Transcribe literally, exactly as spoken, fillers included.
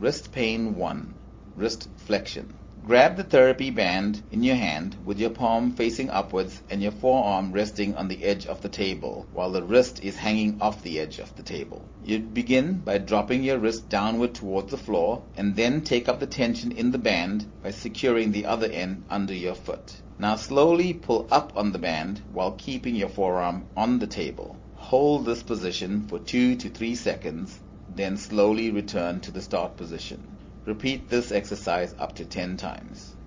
Wrist pain one. Wrist flexion. Grab the therapy band in your hand with your palm facing upwards and your forearm resting on the edge of the table while the wrist is hanging off the edge of the table. You begin by dropping your wrist downward towards the floor and then take up the tension in the band by securing the other end under your foot. Now slowly pull up on the band while keeping your forearm on the table. Hold this position for two to three seconds, then slowly return to the start position. Repeat this exercise up to ten times.